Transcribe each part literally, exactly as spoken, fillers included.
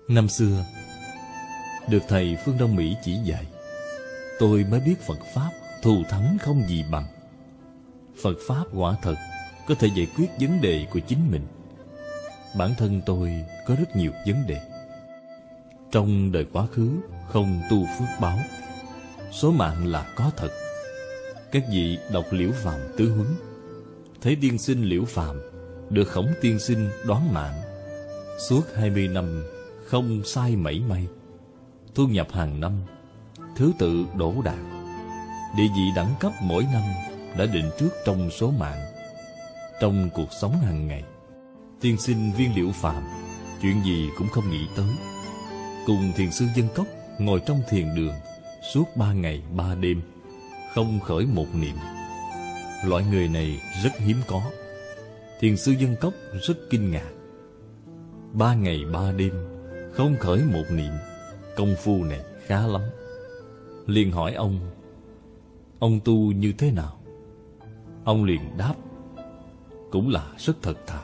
Năm xưa được thầy phương Đông Mỹ chỉ dạy, tôi mới biết Phật Pháp thù thắng không gì bằng. Phật Pháp quả thật có thể giải quyết vấn đề của chính mình. Bản thân tôi có rất nhiều vấn đề. Trong đời quá khứ không tu phước báo, số mạng là có thật. Các vị đọc Liễu Phàm Tứ Huấn, thấy tiên sinh Liễu Phàm được Khổng tiên sinh đoán mạng, suốt hai mươi năm không sai mảy may, thu nhập hàng năm thứ tự đỗ đạt, địa vị đẳng cấp mỗi năm đã định trước trong số mạng. Trong cuộc sống hàng ngày, tiên sinh Viên Liễu Phàm chuyện gì cũng không nghĩ tới, cùng thiền sư Dân Cốc ngồi trong thiền đường suốt ba ngày ba đêm, không khởi một niệm. Loại người này rất hiếm có. Thiền sư Dân Cốc rất kinh ngạc. Ba ngày ba đêm không khởi một niệm, công phu này khá lắm. Liền hỏi ông, ông tu như thế nào? Ông liền đáp, cũng là rất thật thà,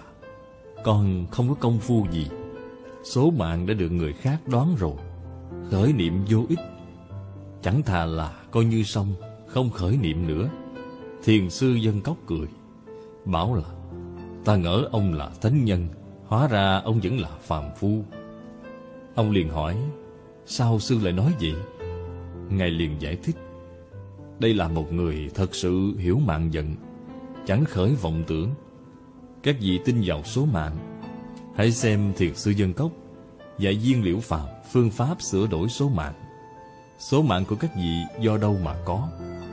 con không có công phu gì, số mạng đã được người khác đoán rồi, khởi niệm vô ích, chẳng thà là coi như xong, không khởi niệm nữa. Thiền sư Dân Cốc cười, bảo là ta ngỡ ông là thánh nhân, hóa ra ông vẫn là phàm phu. Ông liền hỏi, sao sư lại nói vậy? Ngài liền giải thích, đây là một người thật sự hiểu mạng giận, chẳng khởi vọng tưởng. Các vị tin vào số mạng, hãy xem thiền sư Dân Cốc dạy Viên Liễu Phàm phương pháp sửa đổi số mạng. Số mạng của các vị do đâu mà có?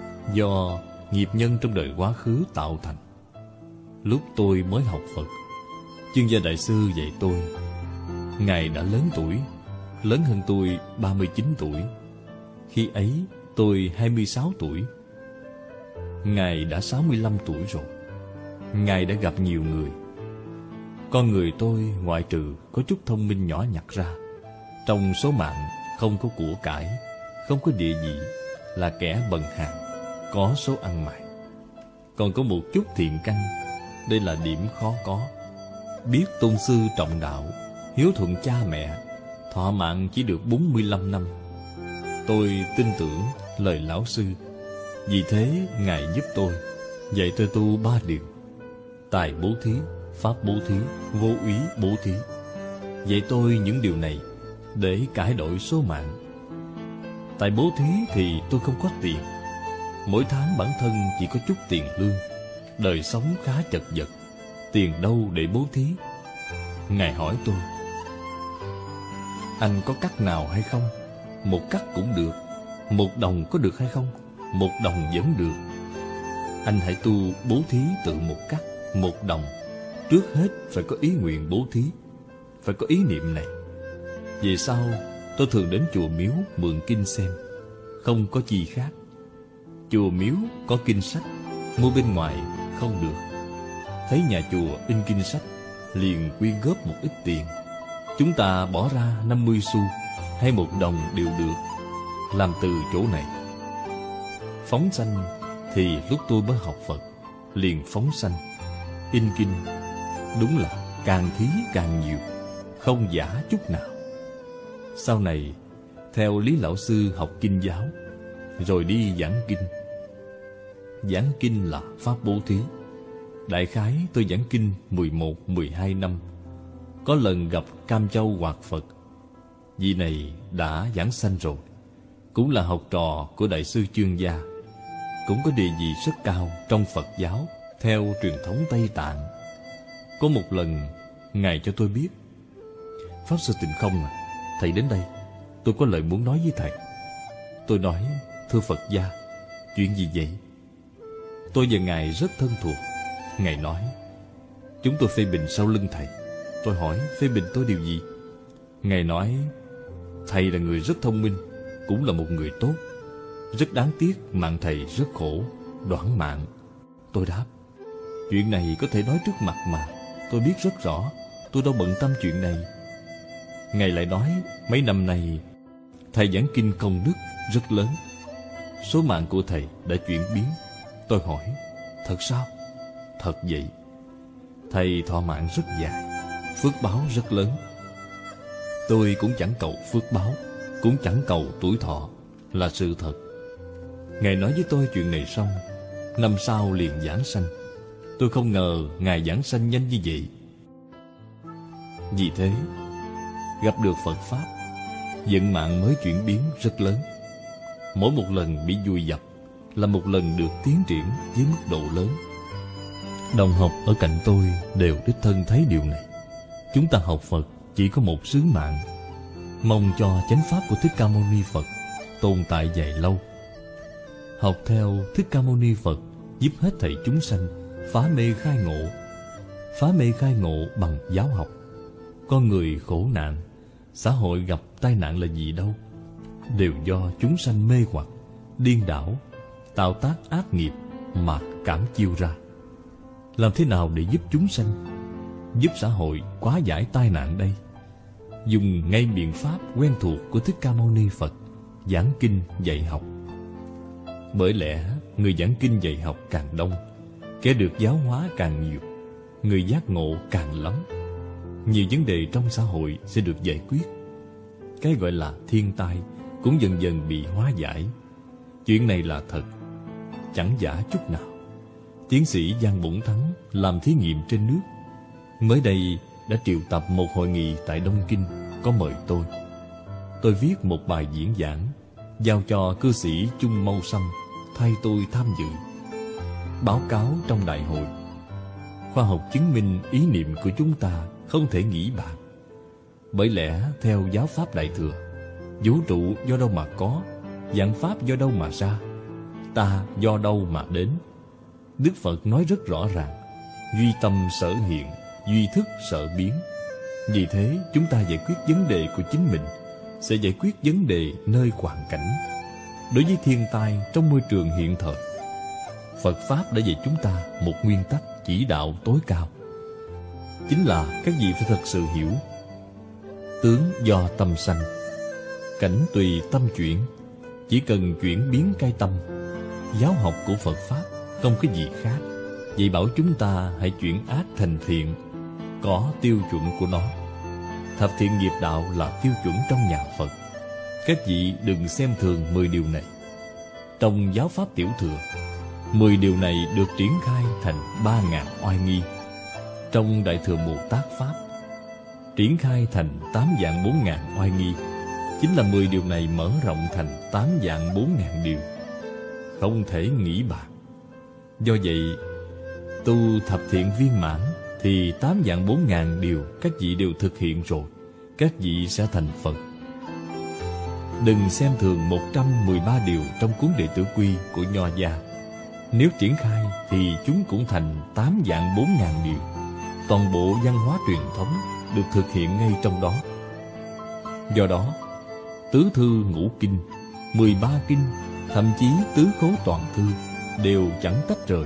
Do nghiệp nhân trong đời quá khứ tạo thành. Lúc tôi mới học Phật, Chương Gia Đại Sư dạy tôi. Ngài đã lớn tuổi, lớn hơn tôi ba mươi chín tuổi. Khi ấy tôi hai mươi sáu tuổi. Ngài đã sáu mươi lăm tuổi rồi. Ngài đã gặp nhiều người. Con người tôi ngoại trừ có chút thông minh nhỏ nhặt ra, trong số mạng không có của cải, không có địa vị, là kẻ bần hàn, có số ăn mày. Còn có một chút thiện căn, đây là điểm khó có. Biết tôn sư trọng đạo, hiếu thuận cha mẹ, thọ mạng chỉ được bốn mươi lăm năm. Tôi tin tưởng lời lão sư, vì thế Ngài giúp tôi, dạy tôi tu ba điều: tài bố thí, pháp bố thí, vô úy bố thí. Dạy tôi những điều này để cải đổi số mạng. Tài bố thí thì tôi không có tiền, mỗi tháng bản thân chỉ có chút tiền lương, đời sống khá chật vật, tiền đâu để bố thí? Ngài hỏi tôi, anh có cách nào hay không? Một cách cũng được. Một đồng có được hay không? Một đồng vẫn được. Anh hãy tu bố thí tự một cách, một đồng. Trước hết phải có ý nguyện bố thí, phải có ý niệm này. Về sau tôi thường đến chùa miếu mượn kinh xem, không có chi khác. Chùa miếu có kinh sách, mua bên ngoài không được. Thấy nhà chùa in kinh sách, liền quyên góp một ít tiền. Chúng ta bỏ ra năm mươi xu hay một đồng đều được, làm từ chỗ này. Phóng sanh thì lúc tôi mới học Phật, liền phóng sanh, in kinh. Đúng là càng thí càng nhiều, không giả chút nào. Sau này theo Lý Lão Sư học kinh giáo, rồi đi giảng kinh. Giảng kinh là pháp bố thí. Đại khái tôi giảng kinh mười một, mười hai năm. Có lần gặp Cam Châu Hoạt Phật. Vị này đã giảng sanh rồi, cũng là học trò của Đại sư Chương Gia, cũng có địa vị rất cao trong Phật giáo theo truyền thống Tây Tạng. Có một lần Ngài cho tôi biết, Pháp Sư Tịnh Không à, thầy đến đây, tôi có lời muốn nói với thầy. Tôi nói, thưa Phật gia, chuyện gì vậy? Tôi và Ngài rất thân thuộc. Ngài nói, chúng tôi phê bình sau lưng thầy. Tôi hỏi, phê bình tôi điều gì? Ngài nói, thầy là người rất thông minh, cũng là một người tốt. Rất đáng tiếc mạng thầy rất khổ, đoản mạng. Tôi đáp, chuyện này có thể nói trước mặt mà, tôi biết rất rõ, tôi đâu bận tâm chuyện này. Ngài lại nói, mấy năm nay thầy giảng kinh công đức rất lớn, số mạng của thầy đã chuyển biến. Tôi hỏi, thật sao? Thật vậy. Thầy thọ mạng rất dài, phước báo rất lớn. Tôi cũng chẳng cầu phước báo, cũng chẳng cầu tuổi thọ, là sự thật. Ngài nói với tôi chuyện này xong, năm sau liền giảng sanh. Tôi không ngờ Ngài giảng sanh nhanh như vậy. Vì thế, gặp được Phật Pháp, vận mạng mới chuyển biến rất lớn. Mỗi một lần bị vùi dập là một lần được tiến triển với mức độ lớn. Đồng học ở cạnh tôi đều đích thân thấy điều này. Chúng ta học Phật chỉ có một sứ mạng, mong cho chánh pháp của Thích Ca Mâu Ni Phật tồn tại dài lâu. Học theo Thích Ca Mâu Ni Phật giúp hết thảy chúng sanh phá mê khai ngộ. Phá mê khai ngộ bằng giáo học. Con người khổ nạn, xã hội gặp tai nạn là gì đâu, đều do chúng sanh mê hoặc, điên đảo, tạo tác ác nghiệp mà cảm chiêu ra. Làm thế nào để giúp chúng sanh, giúp xã hội hóa giải tai nạn đây? Dùng ngay biện pháp quen thuộc của Thích Ca Mâu Ni Phật, giảng kinh dạy học. Bởi lẽ người giảng kinh dạy học càng đông, kẻ được giáo hóa càng nhiều, người giác ngộ càng lắm, nhiều vấn đề trong xã hội sẽ được giải quyết. Cái gọi là thiên tai cũng dần dần bị hóa giải. Chuyện này là thật, chẳng giả chút nào. Tiến sĩ Giang Bổn Thắng làm thí nghiệm trên nước. Mới đây đã triệu tập một hội nghị tại Đông Kinh, có mời tôi. Tôi viết một bài diễn giảng, giao cho cư sĩ Chung Mâu Sâm thay tôi tham dự. Báo cáo trong đại hội, khoa học chứng minh ý niệm của chúng ta không thể nghĩ bàn. Bởi lẽ theo giáo pháp Đại Thừa, vũ trụ do đâu mà có, vạn pháp do đâu mà ra, ta do đâu mà đến. Đức Phật nói rất rõ ràng, duy tâm sở hiện, duy thức sở biến. Vì thế chúng ta giải quyết vấn đề của chính mình sẽ giải quyết vấn đề nơi hoàn cảnh. Đối với thiên tai trong môi trường hiện thời, Phật Pháp đã dạy chúng ta một nguyên tắc chỉ đạo tối cao, chính là các vị phải thật sự hiểu. Tướng do tâm sanh, cảnh tùy tâm chuyển. Chỉ cần chuyển biến cái tâm. Giáo học của Phật Pháp không có gì khác, dạy bảo chúng ta hãy chuyển ác thành thiện, có tiêu chuẩn của nó. Thập thiện nghiệp đạo là tiêu chuẩn trong nhà Phật. Các vị đừng xem thường mười điều này. Trong giáo pháp Tiểu Thừa, mười điều này được triển khai thành ba ngàn oai nghi. Trong Đại Thừa Bồ Tát Pháp, triển khai thành tám vạn bốn ngàn oai nghi. Chính là mười điều này mở rộng thành tám vạn bốn ngàn điều, không thể nghĩ bàn. Do vậy, tu thập thiện viên mãn thì tám vạn bốn ngàn điều các vị đều thực hiện rồi, các vị sẽ thành Phật. Đừng xem thường một trăm mười ba điều trong cuốn Đệ Tử Quy của Nho gia. Nếu triển khai thì chúng cũng thành tám vạn bốn ngàn điều. Toàn bộ văn hóa truyền thống được thực hiện ngay trong đó. Do đó, tứ thư ngũ kinh, mười ba kinh, thậm chí tứ khố toàn thư đều chẳng tách rời.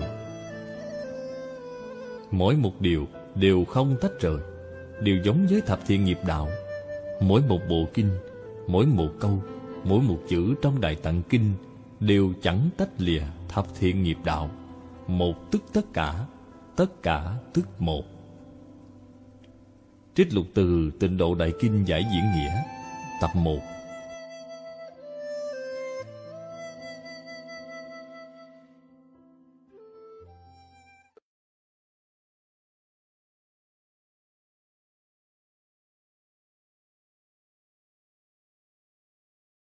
Mỗi một điều đều không tách rời, đều giống với thập thiện nghiệp đạo. Mỗi một bộ kinh, mỗi một câu, mỗi một chữ trong Đại Tạng Kinh đều chẳng tách lìa thập thiện nghiệp đạo. Một tức tất cả, tất cả tức một. Trích lục từ Tịnh Độ Đại Kinh Giải Diễn Nghĩa, tập một.